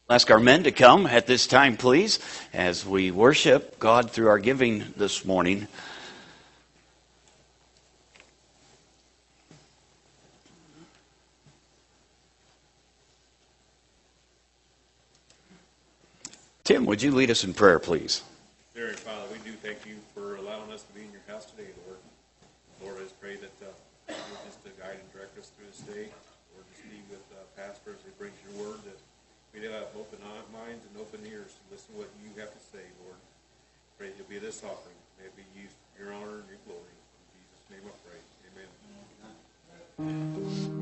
Ask our men to come at this time, please, as we worship God through our giving this morning. Tim, would you lead us in prayer, please? Dear Father, we do thank you for allowing us to be in your house today, Lord. Lord, I just pray that you'll just guide and direct us through this day. Lord, just be with Pastor as he brings your word, that we'd have open minds and open ears to listen to what you have to say, Lord. Pray that you'll be this offering. May it be used for your honor and your glory. In Jesus' name I pray. Amen.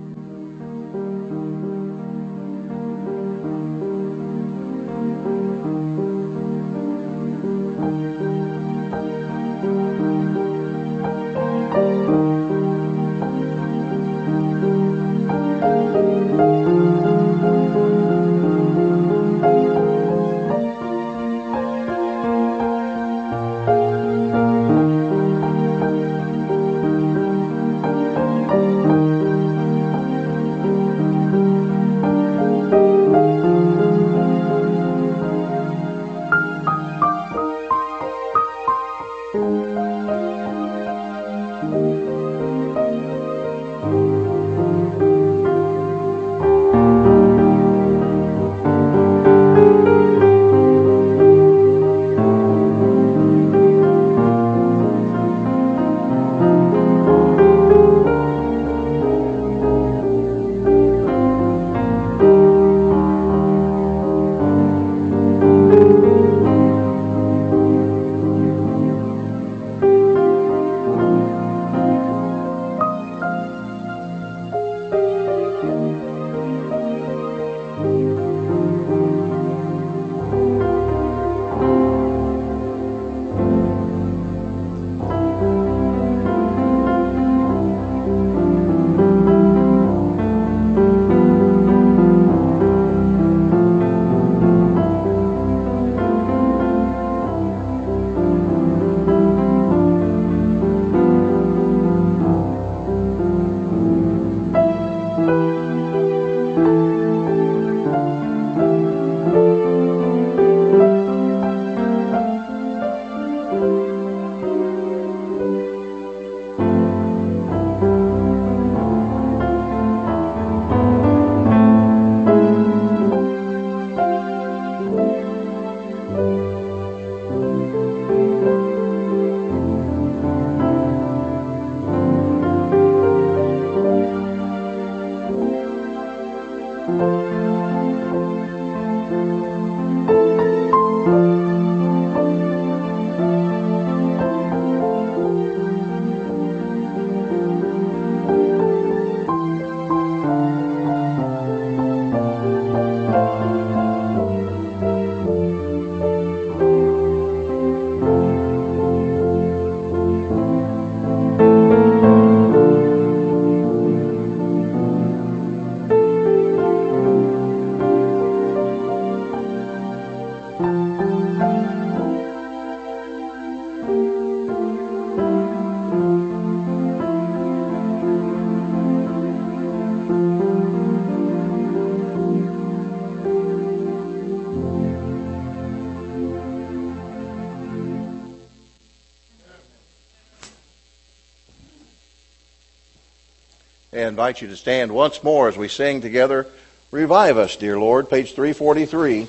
I invite you to stand once more as we sing together, "Revive Us, Dear Lord," page 343.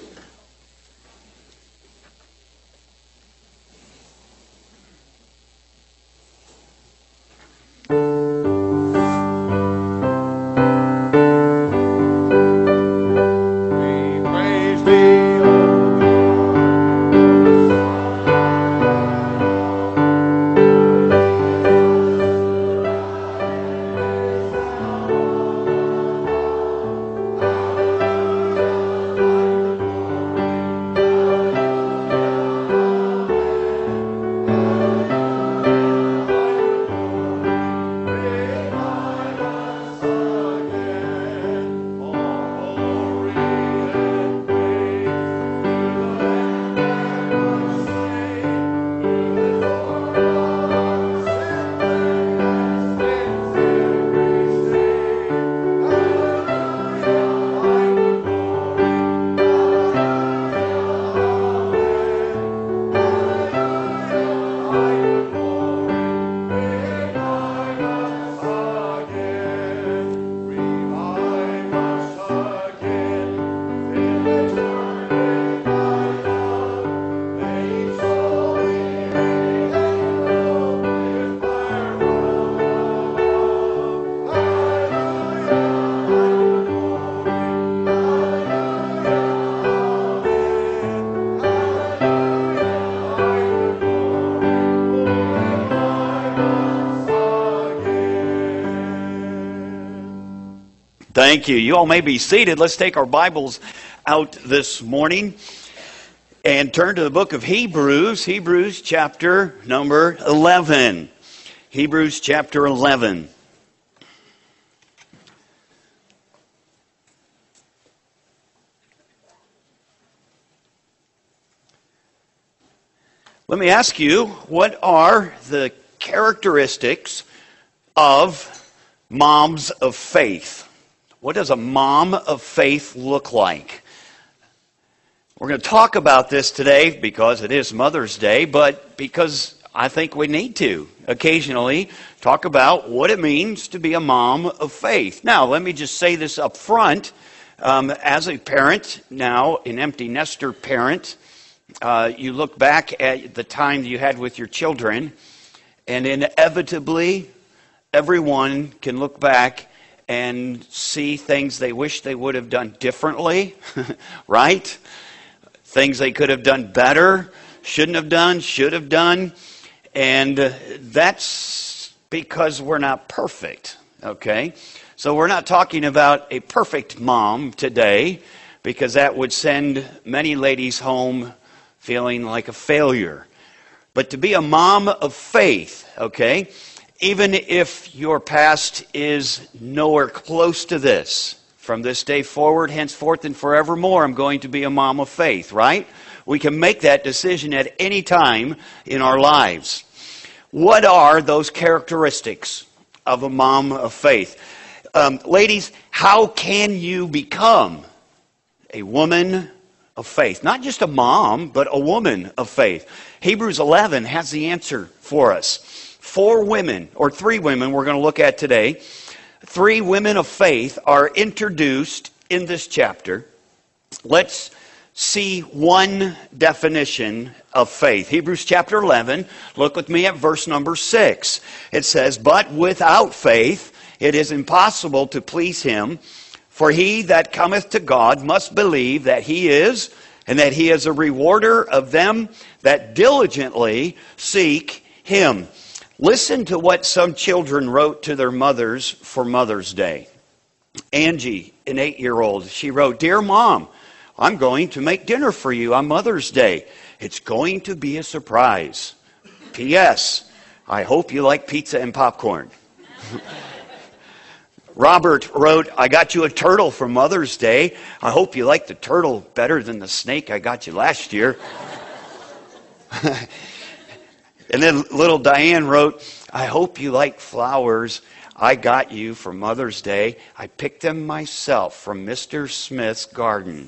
Thank you. You all may be seated. Let's take our Bibles out this morning and turn to the book of Hebrews. Hebrews chapter number 11. Hebrews chapter 11. Let me ask you, what are the characteristics of moms of faith? What does a mom of faith look like? We're going to talk about this today because it is Mother's Day, but because I think we need to occasionally talk about what it means to be a mom of faith. Now, let me just say this up front. As a parent, now an empty nester parent, you look back at the time you had with your children, and inevitably, everyone can look back and see things they wish they would have done differently, right? Things they could have done better, shouldn't have done, should have done. And that's because we're not perfect, okay? So we're not talking about a perfect mom today, because that would send many ladies home feeling like a failure. But to be a mom of faith, okay? Even if your past is nowhere close to this, from this day forward, henceforth and forevermore, I'm going to be a mom of faith, right? We can make that decision at any time in our lives. What are those characteristics of a mom of faith? Ladies, how can you become a woman of faith? Not just a mom, but a woman of faith. Hebrews 11 has the answer for us. 4 women, or 3 women we're going to look at today. 3 women of faith are introduced in this chapter. Let's see one definition of faith. Hebrews chapter 11, look with me at verse number 6. It says, "But without faith it is impossible to please him, for he that cometh to God must believe that he is, and that he is a rewarder of them that diligently seek him." Listen to what some children wrote to their mothers for Mother's Day. Angie, an 8-year-old, she wrote, "Dear Mom, I'm going to make dinner for you on Mother's Day. It's going to be a surprise. P.S. I hope you like pizza and popcorn." Robert wrote, "I got you a turtle for Mother's Day. I hope you like the turtle better than the snake I got you last year." And then little Diane wrote, "I hope you like flowers I got you for Mother's Day. I picked them myself from Mr. Smith's garden."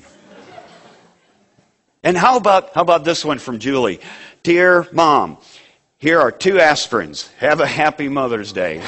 And how about this one from Julie? "Dear Mom, here are 2 aspirins. Have a happy Mother's Day."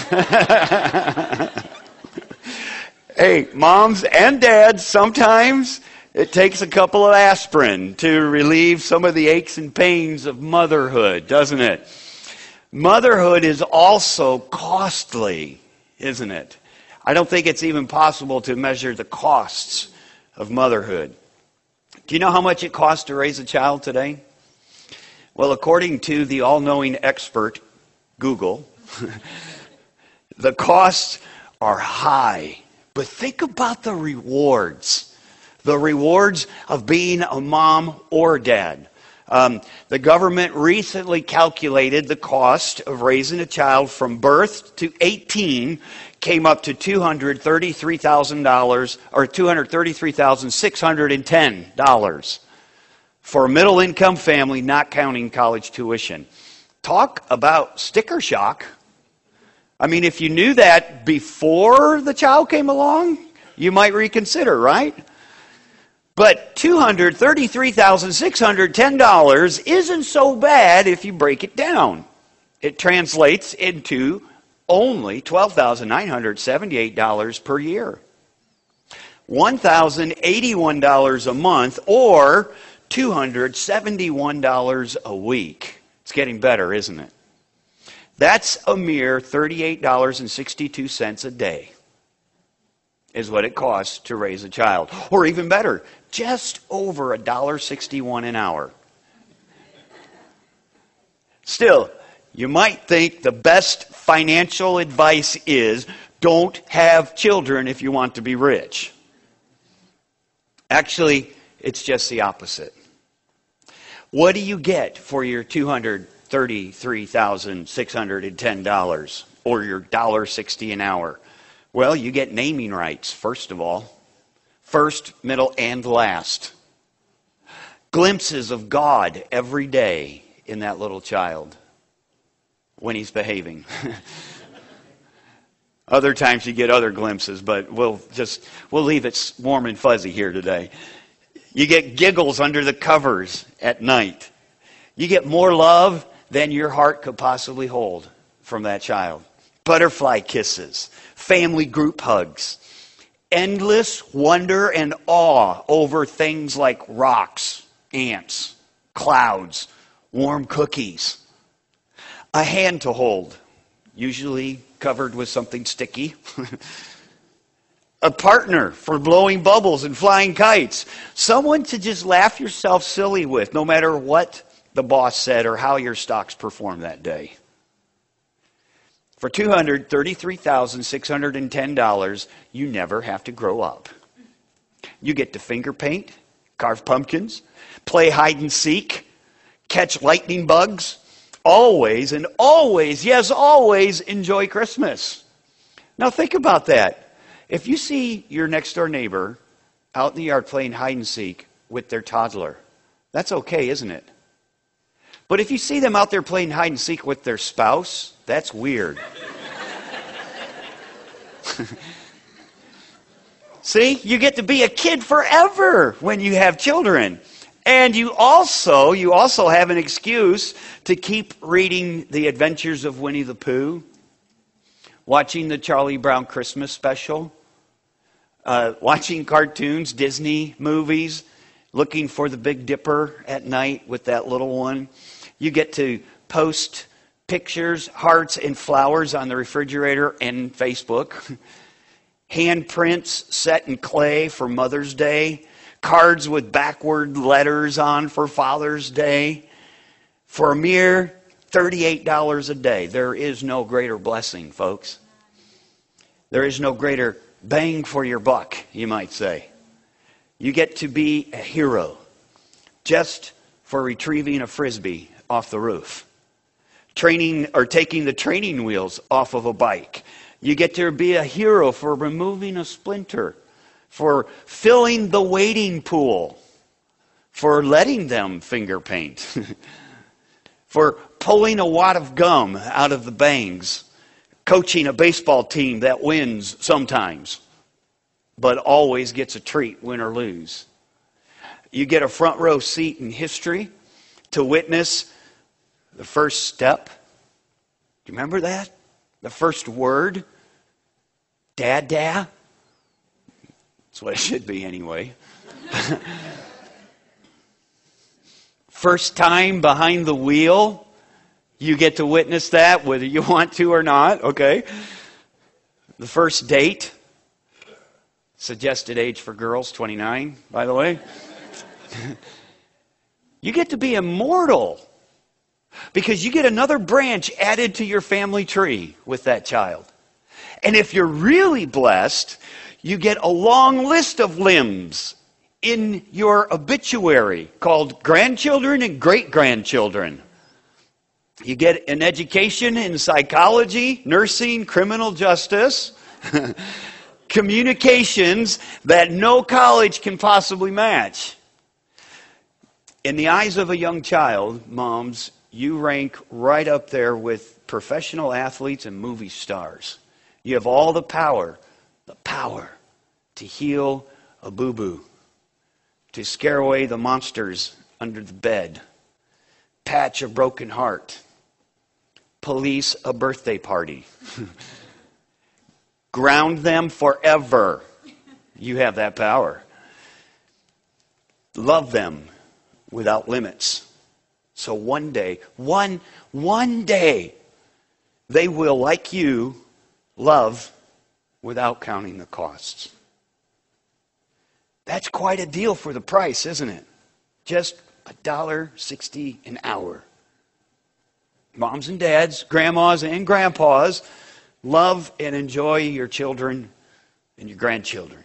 Hey, moms and dads, sometimes it takes a couple of aspirin to relieve some of the aches and pains of motherhood, doesn't it? Motherhood is also costly, isn't it? I don't think it's even possible to measure the costs of motherhood. Do you know how much it costs to raise a child today? Well, according to the all-knowing expert, Google, the costs are high. But think about the rewards. The rewards of being a mom or dad. The government recently calculated the cost of raising a child from birth to 18 came up to $233,000 or $233,610 for a middle-income family, not counting college tuition. Talk about sticker shock. I mean, if you knew that before the child came along, you might reconsider, right? But $233,610 isn't so bad if you break it down. It translates into only $12,978 per year. $1,081 a month, or $271 a week. It's getting better, isn't it? That's a mere $38.62 a day is what it costs to raise a child. Or even better, just over $1.61 an hour. Still, you might think the best financial advice is Don't have children if you want to be rich. Actually, it's just the opposite. What do you get for your $233,610 or your $1.60 an hour? Well, you get naming rights, first of all. First, middle, and last. Glimpses of God every day in that little child when he's behaving. Other times you get other glimpses, but we'll leave it warm and fuzzy here today. You get giggles under the covers at night. You get more love than your heart could possibly hold from that child. Butterfly kisses, family group hugs, endless wonder and awe over things like rocks, ants, clouds, warm cookies. A hand to hold, usually covered with something sticky. A partner for blowing bubbles and flying kites. Someone to just laugh yourself silly with, no matter what the boss said or how your stocks performed that day. For $233,610, you never have to grow up. You get to finger paint, carve pumpkins, play hide and seek, catch lightning bugs. Always and always, yes, always enjoy Christmas. Now think about that. If you see your next door neighbor out in the yard playing hide and seek with their toddler, that's okay, isn't it? But if you see them out there playing hide and seek with their spouse, that's weird. See, you get to be a kid forever when you have children. And you also have an excuse to keep reading The Adventures of Winnie the Pooh, watching the Charlie Brown Christmas special, watching cartoons, Disney movies, looking for the Big Dipper at night with that little one. You get to post pictures, hearts, and flowers on the refrigerator and Facebook. Handprints set in clay for Mother's Day. Cards with backward letters on for Father's Day. For a mere $38 a day. There is no greater blessing, folks. There is no greater bang for your buck, you might say. You get to be a hero just for retrieving a Frisbee off the roof. Training or taking the training wheels off of a bike. You get to be a hero for removing a splinter, for filling the wading pool, for letting them finger paint, for pulling a wad of gum out of the bangs, coaching a baseball team that wins sometimes, but always gets a treat, win or lose. You get a front row seat in history to witness the first step. Do you remember that? The first word? Dada? That's what it should be anyway. First time behind the wheel. You get to witness that whether you want to or not, okay? The first date. Suggested age for girls, 29, by the way. You get to be immortal because you get another branch added to your family tree with that child. And if you're really blessed, you get a long list of limbs in your obituary called grandchildren and great-grandchildren. You get an education in psychology, nursing, criminal justice, communications that no college can possibly match. In the eyes of a young child, moms, you rank right up there with professional athletes and movie stars. You have all the power to heal a boo-boo, to scare away the monsters under the bed, patch a broken heart, police a birthday party, ground them forever. You have that power. Love them without limits. So one day, one day, they will, like you, love without counting the costs. That's quite a deal for the price, isn't it? Just $1.60 an hour. Moms and dads, grandmas and grandpas, Love and enjoy your children and your grandchildren,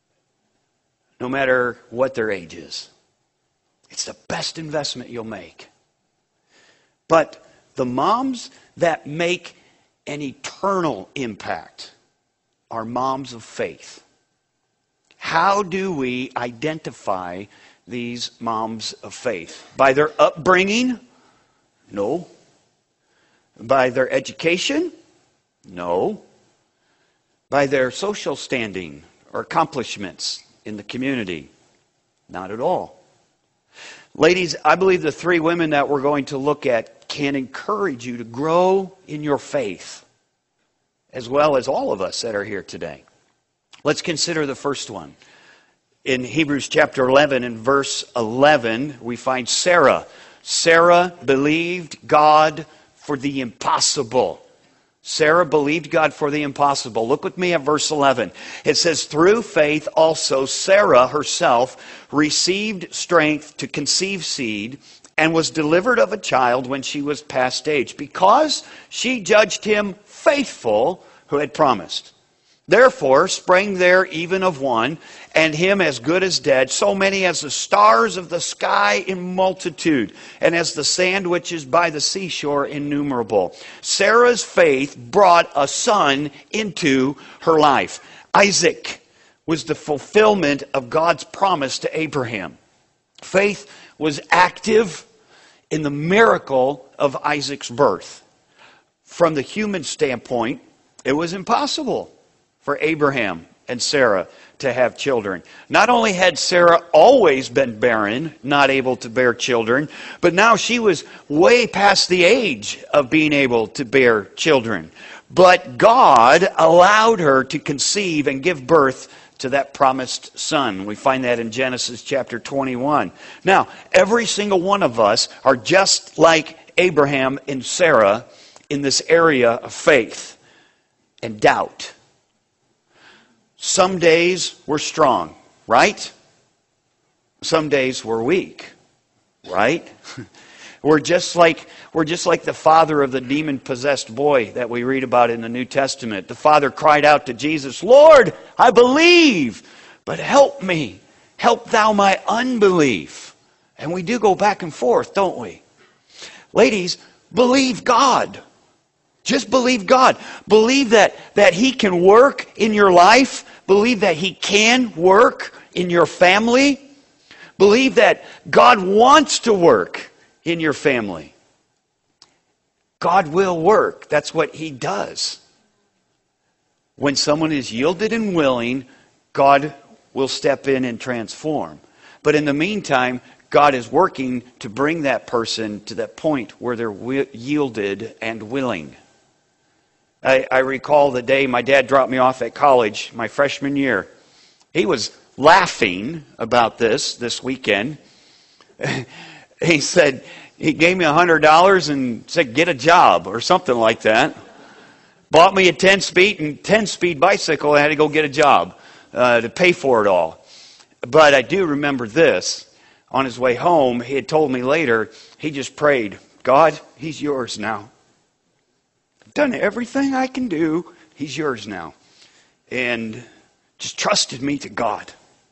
no matter what their age is. It's the best investment you'll make. But the moms that make an eternal impact are moms of faith. How do we identify these moms of faith? By their upbringing? No. By their education? No. By their social standing or accomplishments in the community? Not at all. Ladies, I believe the three women that we're going to look at can encourage you to grow in your faith, as well as all of us that are here today. Let's consider the first one. In Hebrews chapter 11 and verse 11, we find Sarah. Sarah believed God for the impossible. Sarah believed God for the impossible. Look with me at verse 11. It says, through faith also Sarah herself received strength to conceive seed and was delivered of a child when she was past age, because she judged him faithful who had promised. Therefore sprang there even of one, and him as good as dead, so many as the stars of the sky in multitude, and as the sand which is by the seashore innumerable. Sarah's faith brought a son into her life. Isaac was the fulfillment of God's promise to Abraham. Faith was active in the miracle of Isaac's birth. From the human standpoint, it was impossible for Abraham and Sarah to have children. Not only had Sarah always been barren, not able to bear children, but now she was way past the age of being able to bear children. But God allowed her to conceive and give birth to that promised son. We find that in Genesis chapter 21. Now, every single one of us are just like Abraham and Sarah in this area of faith and doubt. Some days we're strong, right? Some days we're weak, right? We're just like the father of the demon-possessed boy that we read about in the New Testament. The father cried out to Jesus, Lord, I believe, but help me. Help thou my unbelief. And we do go back and forth, don't we? Ladies, believe God. Just believe God. Believe that He can work in your life. Believe that He can work in your family. Believe that God wants to work in your family. God will work. That's what He does. When someone is yielded and willing, God will step in and transform. But in the meantime, God is working to bring that person to that point where they're yielded and willing. I recall the day my dad dropped me off at college, my freshman year. He was laughing about this weekend. He said, he gave me $100 and said, get a job or something like that. Bought me a 10-speed bicycle. I had to go get a job to pay for it all. But I do remember this. On his way home, he had told me later, he just prayed, God, He's yours now. I've done everything I can do. He's yours now. And just trusted me to God.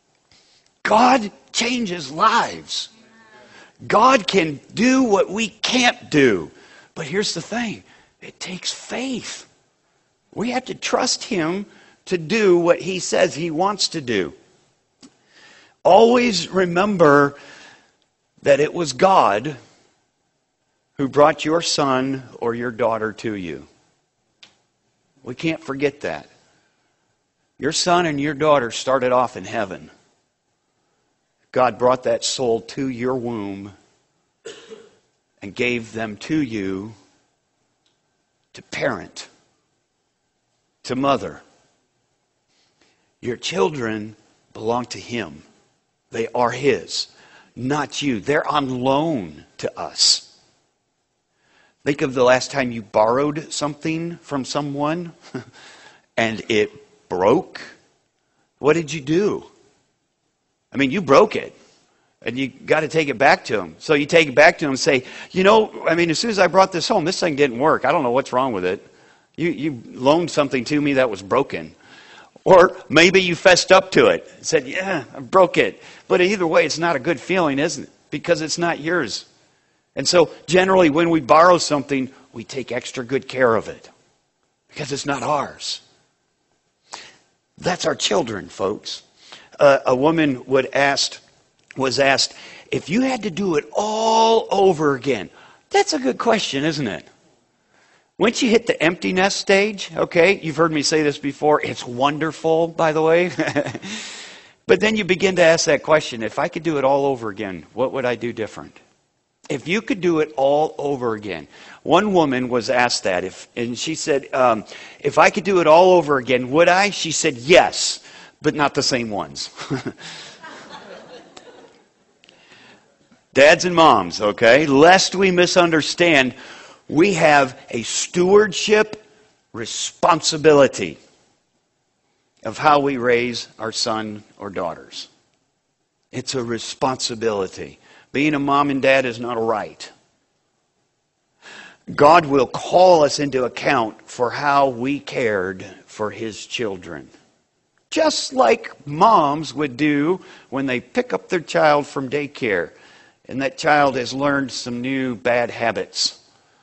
God changes lives. God can do what we can't do. But here's the thing. It takes faith. We have to trust Him to do what He says He wants to do. Always remember that it was God who brought your son or your daughter to you. We can't forget that. Your son and your daughter started off in heaven. God brought that soul to your womb and gave them to you to parent, to mother. Your children belong to Him. They are His, not you. They're on loan to us. Think of the last time you borrowed something from someone and it broke. What did you do? I mean, you broke it. And you got to take it back to them. So you take it back to them and say, as soon as I brought this home, this thing didn't work. I don't know what's wrong with it. You loaned something to me that was broken. Or maybe you fessed up to it and said, yeah, I broke it. But either way, it's not a good feeling, isn't it? Because it's not yours. And so generally when we borrow something, we take extra good care of it. Because it's not ours. That's our children, folks. A woman was asked, if you had to do it all over again. That's a good question, isn't it? Once you hit the empty nest stage, okay, you've heard me say this before, it's wonderful, by the way. But then you begin to ask that question, if I could do it all over again, what would I do different? If you could do it all over again. One woman was asked that, and she said, if I could do it all over again, would I? She said, yes, but not the same ones. Dads and moms, okay, lest we misunderstand, we have a stewardship responsibility of how we raise our son or daughters. It's a responsibility. Being a mom and dad is not a right. God will call us into account for how we cared for His children. Just like moms would do when they pick up their child from daycare and that child has learned some new bad habits.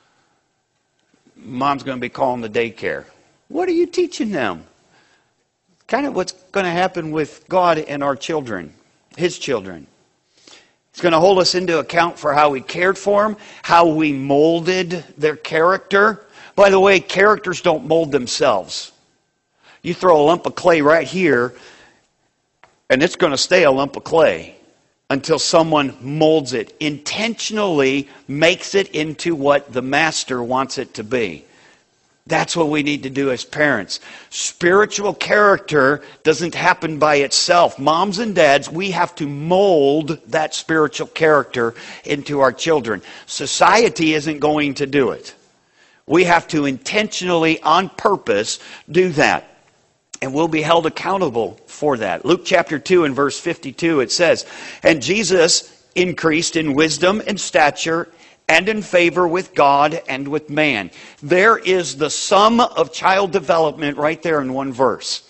Mom's going to be calling the daycare. What are you teaching them? Kind of what's going to happen with God and our children, His children. He's going to hold us into account for how we cared for them, how we molded their character. By the way, characters don't mold themselves. You throw a lump of clay right here, and it's going to stay a lump of clay until someone molds it, intentionally makes it into what the master wants it to be. That's what we need to do as parents. Spiritual character doesn't happen by itself. Moms and dads, we have to mold that spiritual character into our children. Society isn't going to do it. We have to intentionally, on purpose, do that. And we'll be held accountable for that. Luke chapter 2 and verse 52, it says, and Jesus increased in wisdom and stature and in favor with God and with man. There is the sum of child development right there in one verse.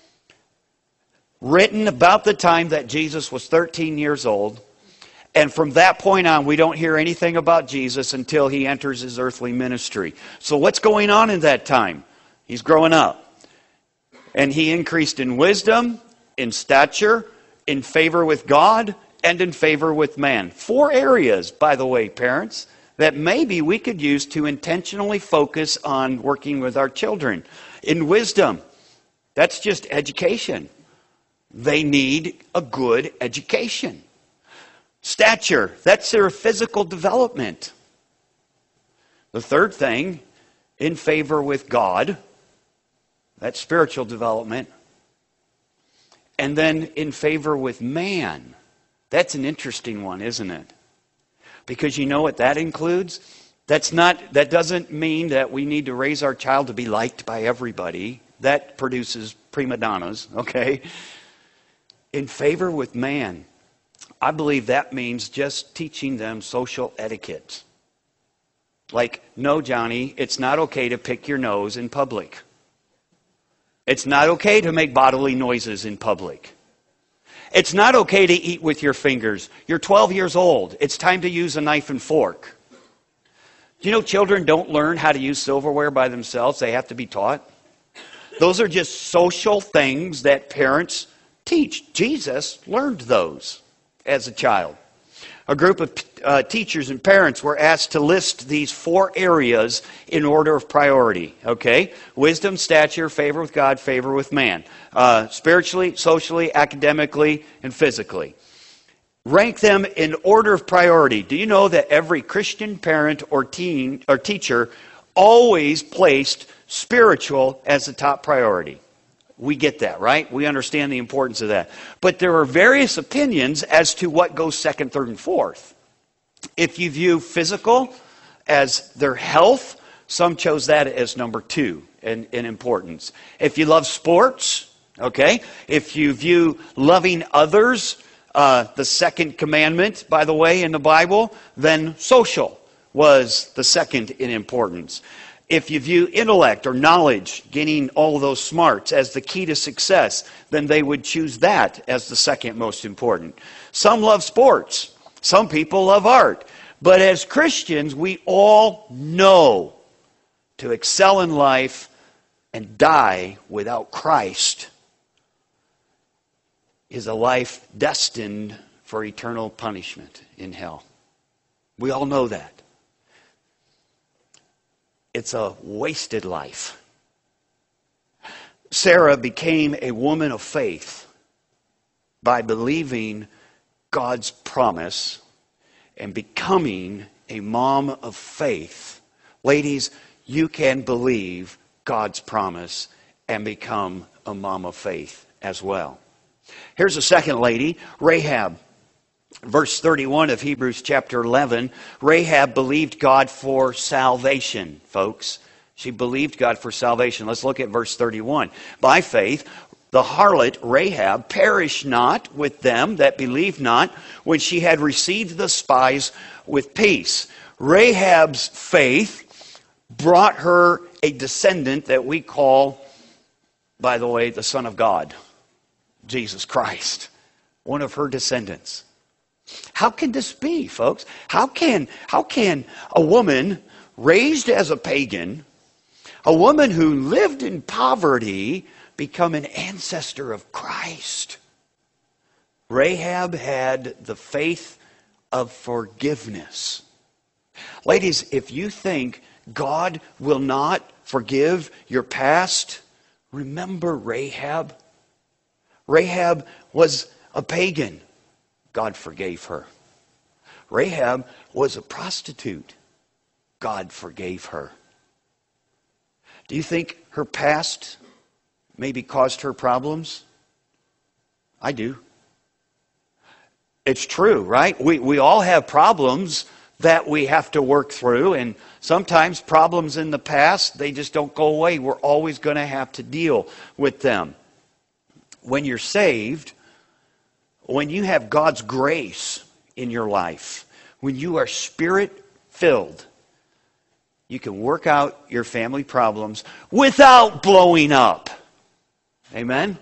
Written about the time that Jesus was 13 years old. And from that point on, we don't hear anything about Jesus until He enters His earthly ministry. So what's going on in that time? He's growing up. And He increased in wisdom, in stature, in favor with God, and in favor with man. 4 areas, by the way, parents, that maybe we could use to intentionally focus on working with our children. In wisdom, that's just education. They need a good education. Stature, that's their physical development. The third thing, in favor with God, that's spiritual development. And then in favor with man. That's an interesting one, isn't it? Because you know what that includes? That doesn't mean that we need to raise our child to be liked by everybody. That produces prima donnas, okay? In favor with man. I believe that means just teaching them social etiquette. Like, no, Johnny, it's not okay to pick your nose in public. It's not okay to make bodily noises in public. It's not okay to eat with your fingers. You're 12 years old. It's time to use a knife and fork. Do you know children don't learn how to use silverware by themselves? They have to be taught. Those are just social things that parents teach. Jesus learned those as a child. A group of teachers and parents were asked to list these 4 areas in order of priority. Okay? Wisdom, stature, favor with God, favor with man. Spiritually, socially, academically, and physically. Rank them in order of priority. Do you know that every Christian parent or teacher always placed spiritual as the top priority? We get that, right? We understand the importance of that. But there are various opinions as to what goes second, third, and fourth. If you view physical as their health, some chose that as number 2 in importance. If you love sports, okay? If you view loving others, the second commandment, by the way, in the Bible, then social was the second in importance. If you view intellect or knowledge, gaining all of those smarts, as the key to success, then they would choose that as the second most important. Some love sports. Some people love art. But as Christians, we all know to excel in life and die without Christ is a life destined for eternal punishment in hell. We all know that. It's a wasted life. Sarah became a woman of faith by believing God's promise and becoming a mom of faith. Ladies, you can believe God's promise and become a mom of faith as well. Here's a second lady, Rahab. Verse 31 of Hebrews chapter 11, Rahab believed God for salvation, folks. She believed God for salvation. Let's look at verse 31. By faith, the harlot Rahab perished not with them that believed not when she had received the spies with peace. Rahab's faith brought her a descendant that we call, by the way, the Son of God, Jesus Christ, one of her descendants. How can this be, folks? How can a woman raised as a pagan, a woman who lived in poverty, become an ancestor of Christ? Rahab had the faith of forgiveness. Ladies, if you think God will not forgive your past, remember Rahab. Rahab was a pagan. God forgave her. Rahab was a prostitute. God forgave her. Do you think her past maybe caused her problems? I do. It's true, right? We all have problems that we have to work through, and sometimes problems in the past, they just don't go away. We're always going to have to deal with them. When you're saved, when you have God's grace in your life, when you are Spirit-filled, you can work out your family problems without blowing up. Amen?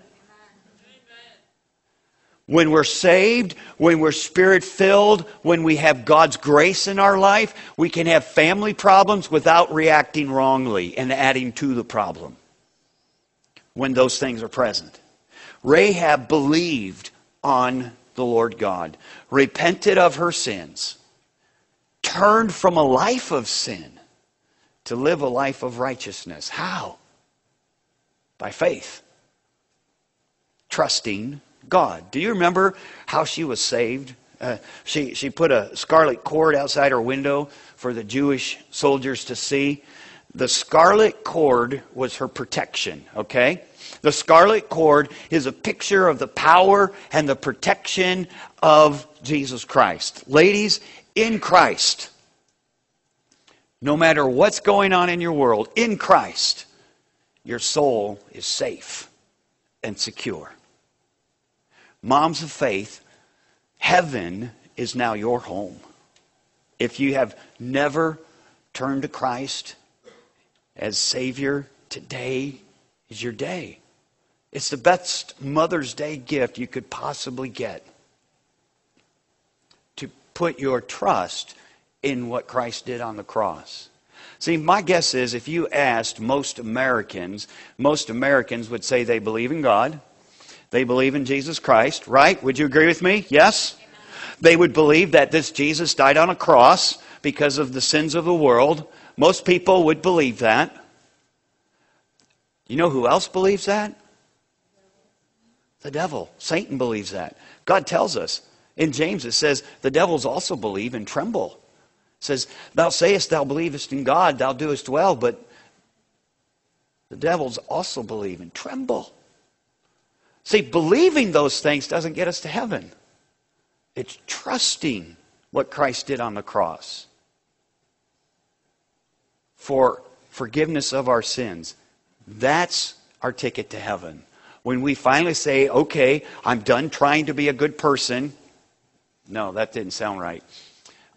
When we're saved, when we're Spirit-filled, when we have God's grace in our life, we can have family problems without reacting wrongly and adding to the problem when those things are present. Rahab believed on the Lord God, repented of her sins, turned from a life of sin to live a life of righteousness. How? By faith. Trusting God. Do you remember how she was saved? She put a scarlet cord outside her window for the Jewish soldiers to see. The scarlet cord was her protection, okay? The scarlet cord is a picture of the power and the protection of Jesus Christ. Ladies, in Christ, no matter what's going on in your world, in Christ, your soul is safe and secure. Moms of faith, heaven is now your home. If you have never turned to Christ as Savior, today is your day. It's the best Mother's Day gift you could possibly get. To put your trust in what Christ did on the cross. See, my guess is if you asked most Americans would say they believe in God. They believe in Jesus Christ, right? Would you agree with me? Yes? Amen. They would believe that this Jesus died on a cross because of the sins of the world. Most people would believe that. You know who else believes that? The devil. Satan believes that. God tells us. In James it says, the devils also believe and tremble. It says, thou sayest thou believest in God, thou doest well, but the devils also believe and tremble. See, believing those things doesn't get us to heaven. It's trusting what Christ did on the cross for forgiveness of our sins. That's our ticket to heaven. When we finally say, okay, I'm done trying to be a good person. No, that didn't sound right.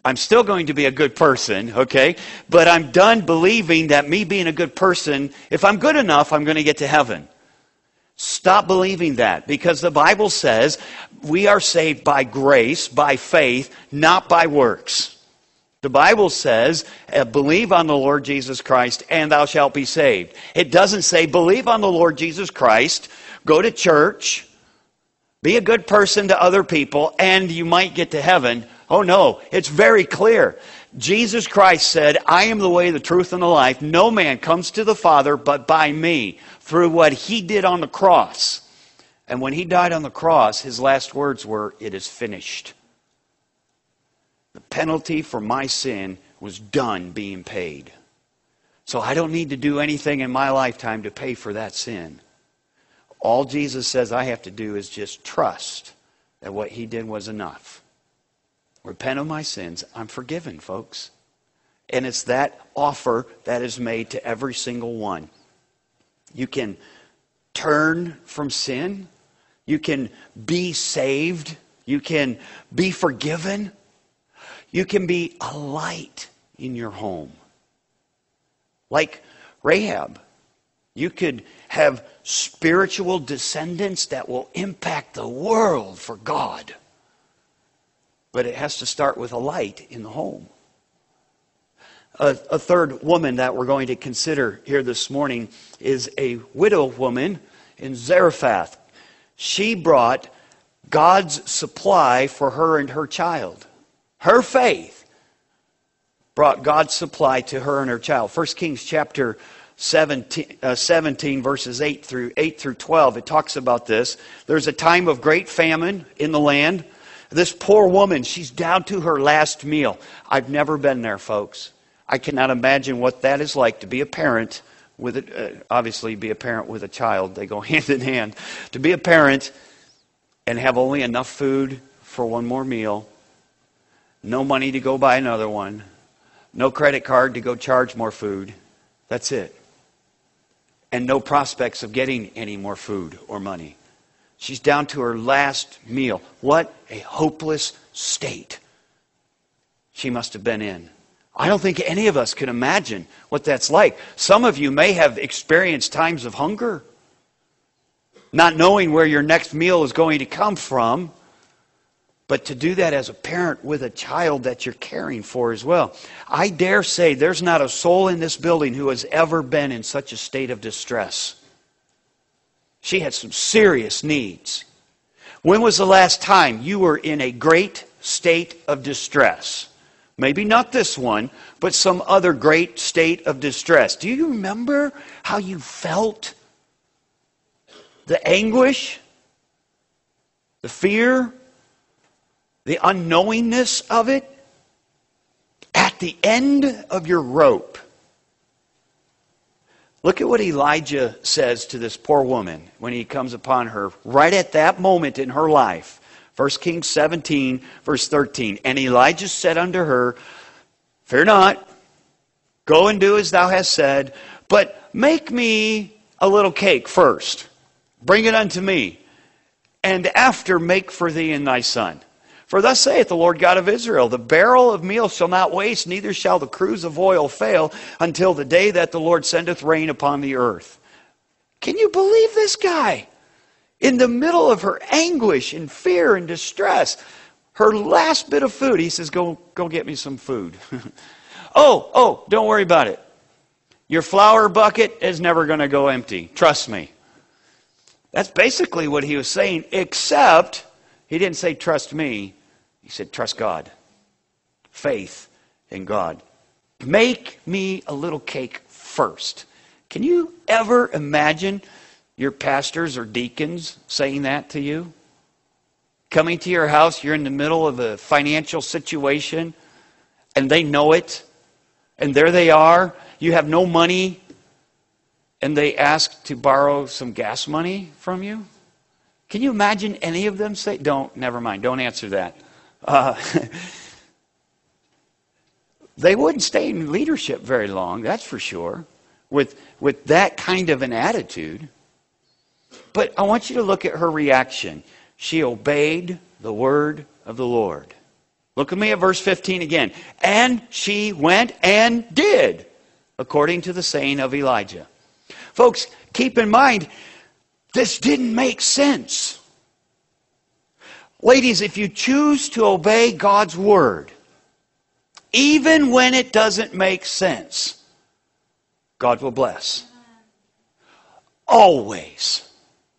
I'm still going to be a good person, okay? But I'm done believing that me being a good person, if I'm good enough, I'm going to get to heaven. Stop believing that, because the Bible says we are saved by grace, by faith, not by works. The Bible says, believe on the Lord Jesus Christ and thou shalt be saved. It doesn't say, believe on the Lord Jesus Christ, go to church, be a good person to other people, and you might get to heaven. Oh no, it's very clear. Jesus Christ said, I am the way, the truth, and the life. No man comes to the Father but by me, through what He did on the cross. And when He died on the cross, His last words were, it is finished. The penalty for my sin was done being paid. So I don't need to do anything in my lifetime to pay for that sin. All Jesus says I have to do is just trust that what He did was enough. Repent of my sins. I'm forgiven, folks. And it's that offer that is made to every single one. You can turn from sin. You can be saved. You can be forgiven. You can be a light in your home. Like Rahab. You could have spiritual descendants that will impact the world for God. But it has to start with a light in the home. A third woman that we're going to consider here this morning is a widow woman in Zarephath. She brought God's supply for her and her child. Her faith brought God's supply to her and her child. 1 Kings chapter 17 verses 8 through 12, it talks about this. There's a time of great famine in the land. This poor woman, she's down to her last meal. I've never been there, folks. I cannot imagine what that is like to be a parent with obviously be a parent with a child. They go hand in hand. To be a parent and have only enough food for one more meal. No money to go buy another one. No credit card to go charge more food. That's it. And no prospects of getting any more food or money. She's down to her last meal. What a hopeless state she must have been in. I don't think any of us can imagine what that's like. Some of you may have experienced times of hunger, not knowing where your next meal is going to come from. But to do that as a parent with a child that you're caring for as well. I dare say there's not a soul in this building who has ever been in such a state of distress. She had some serious needs. When was the last time you were in a great state of distress? Maybe not this one, but some other great state of distress. Do you remember how you felt? The anguish? The fear? The unknowingness of it? At the end of your rope. Look at what Elijah says to this poor woman when he comes upon her right at that moment in her life. 1 Kings 17, verse 13. And Elijah said unto her, fear not, go and do as thou hast said, but make me a little cake first. Bring it unto me, and after make for thee and thy son. For thus saith the Lord God of Israel, the barrel of meal shall not waste, neither shall the cruse of oil fail, until the day that the Lord sendeth rain upon the earth. Can you believe this guy? In the middle of her anguish and fear and distress, her last bit of food, he says, go get me some food. Oh, don't worry about it. Your flour bucket is never going to go empty. Trust me. That's basically what he was saying, except he didn't say trust me. He said trust God. Faith in God. Make me a little cake first. Can you ever imagine your pastors or deacons saying that to you? Coming to your house, you're in the middle of a financial situation, and they know it, and there they are. You have no money, and they ask to borrow some gas money from you? Can you imagine any of them say, never mind, don't answer that. They wouldn't stay in leadership very long, that's for sure, with that kind of an attitude. But I want you to look at her reaction. She obeyed the word of the Lord. Look at me at verse 15 again. And she went and did, according to the saying of Elijah. Folks, keep in mind, this didn't make sense. Ladies, if you choose to obey God's word, even when it doesn't make sense, God will bless. Always.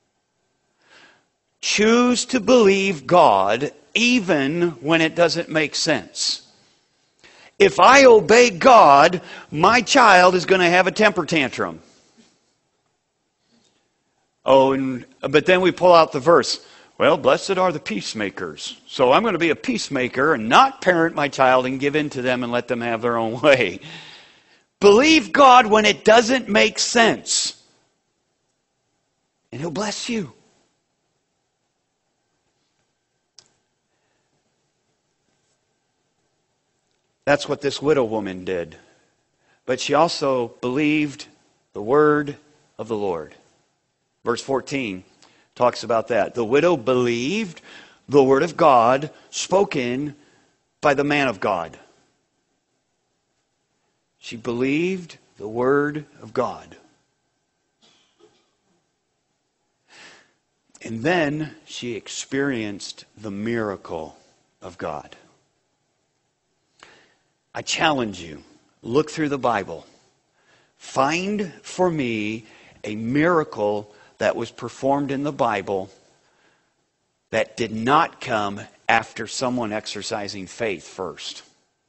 Choose to believe God even when it doesn't make sense. If I obey God, my child is going to have a temper tantrum. But then we pull out the verse. Well, blessed are the peacemakers. So I'm going to be a peacemaker and not parent my child and give in to them and let them have their own way. Believe God when it doesn't make sense. And He'll bless you. That's what this widow woman did. But she also believed the word of the Lord. Verse 14 talks about that. The widow believed the word of God spoken by the man of God. She believed the word of God. And then she experienced the miracle of God. I challenge you, look through the Bible. Find for me a miracle that was performed in the Bible that did not come after someone exercising faith first.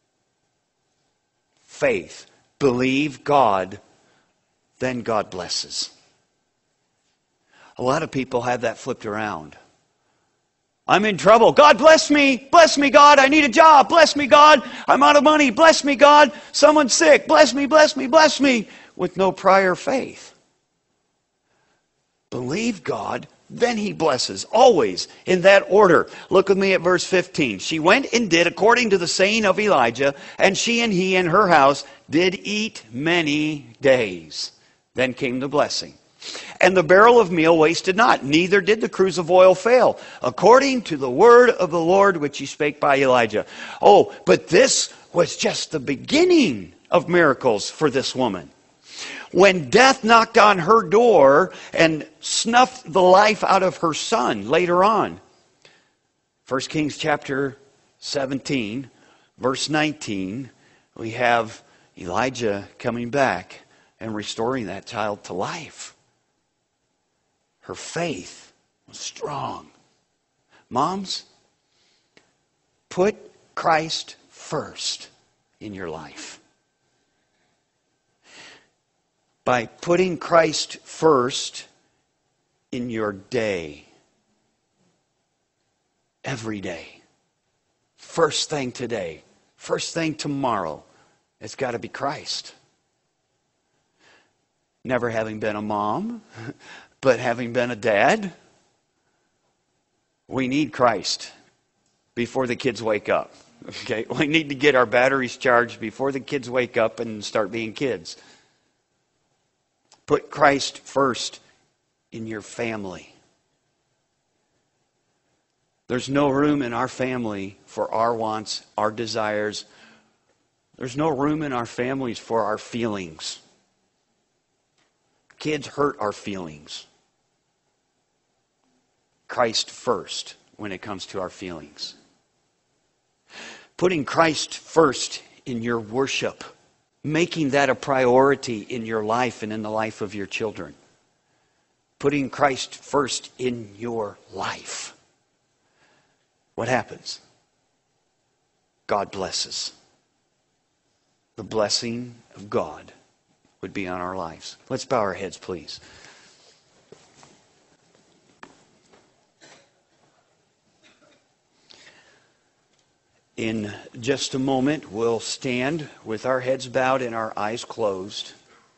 Faith. Believe God, then God blesses. A lot of people have that flipped around. I'm in trouble. God bless me. Bless me, God. I need a job. Bless me, God. I'm out of money. Bless me, God. Someone's sick. Bless me, bless me, bless me. With no prior faith. Believe God, then He blesses. Always in that order. Look with me at verse 15. She went and did according to the saying of Elijah, and she and he and her house did eat many days. Then came the blessing. And the barrel of meal wasted not, neither did the cruse of oil fail, according to the word of the Lord which He spake by Elijah. Oh, but this was just the beginning of miracles for this woman. When death knocked on her door and snuffed the life out of her son later on. 1 Kings chapter 17, verse 19, we have Elijah coming back and restoring that child to life. Her faith was strong. Moms, put Christ first in your life. By putting Christ first in your day. Every day. First thing today. First thing tomorrow. It's got to be Christ. Never having been a mom, but having been a dad, we need Christ before the kids wake up. Okay? We need to get our batteries charged before the kids wake up and start being kids. Put Christ first in your family. There's no room in our family for our wants, our desires. There's no room in our families for our feelings. Kids hurt our feelings. Christ first when it comes to our feelings. Putting Christ first in your worship. Making that a priority in your life and in the life of your children. Putting Christ first in your life. What happens? God blesses. The blessing of God would be on our lives. Let's bow our heads, please. In just a moment, we'll stand with our heads bowed and our eyes closed.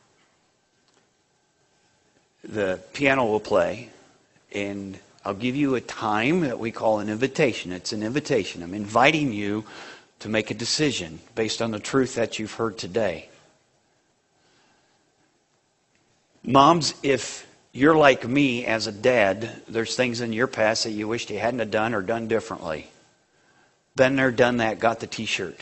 The piano will play, and I'll give you a time that we call an invitation. It's an invitation. I'm inviting you to make a decision based on the truth that you've heard today. Moms, if you're like me as a dad, there's things in your past that you wished you hadn't have done or done differently. Been there, done that, got the t-shirt.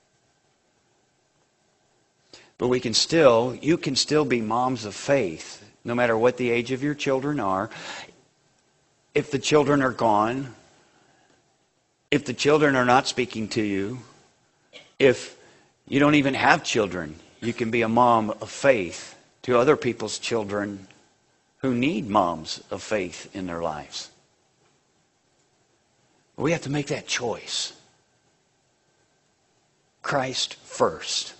But you can still be moms of faith, no matter what the age of your children are. If the children are gone, if the children are not speaking to you, if you don't even have children, you can be a mom of faith to other people's children who need moms of faith in their lives. We have to make that choice. Christ first.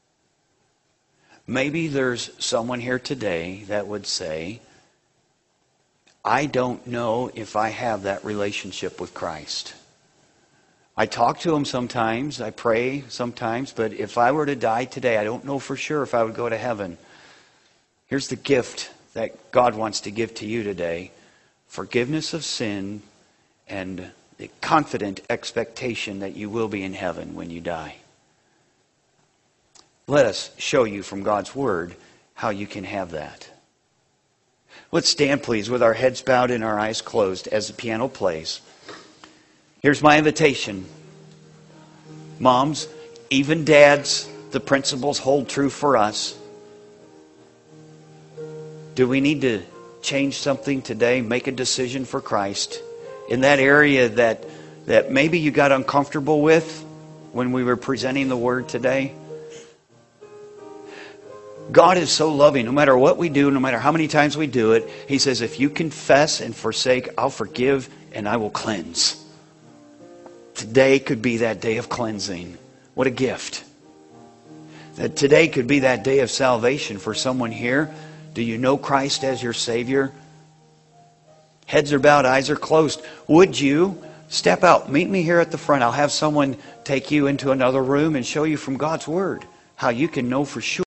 Maybe there's someone here today that would say, I don't know if I have that relationship with Christ. I talk to Him sometimes, I pray sometimes, but if I were to die today, I don't know for sure if I would go to heaven. Here's the gift that God wants to give to you today. Forgiveness of sin and the confident expectation that you will be in heaven when you die. Let us show you from God's Word how you can have that. Let's stand, please, with our heads bowed and our eyes closed as the piano plays. Here's my invitation. Moms, even dads, the principles hold true for us. Do we need to change something today? Make a decision for Christ in that area that maybe you got uncomfortable with when we were presenting the Word today? God is so loving. No matter what we do, no matter how many times we do it, He says, if you confess and forsake, I'll forgive and I will cleanse. Today could be that day of cleansing. What a gift. That today could be that day of salvation for someone here. Do you know Christ as your Savior? Heads are bowed, eyes are closed. Would you step out? Meet me here at the front. I'll have someone take you into another room and show you from God's Word how you can know for sure